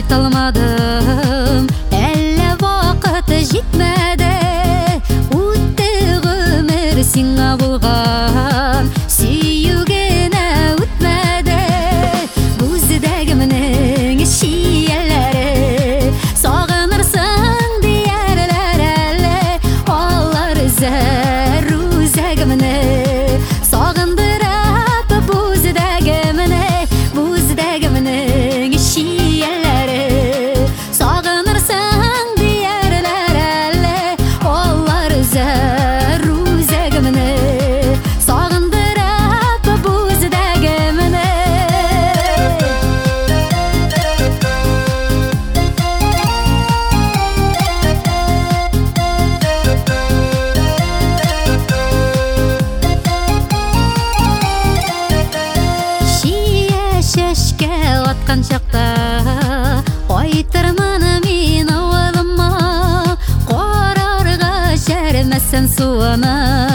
айталмадым, әлі вақыт жетмеді. Өтті ғұмыр сеңа болған, сүйгені өтмеді. Көздегі менің шиелері, сағынырсың дейерлер әлі. Олар зәр өзегі мені сағындырап, көздегі менің шиелері, сағынырсың дейерлер әлі. Олар зәр өзегі мені сағындырап, көздегі мені. Шешке атқан шақта қайтырмын мен ауылыма, қорарға шәрмәсін суыны.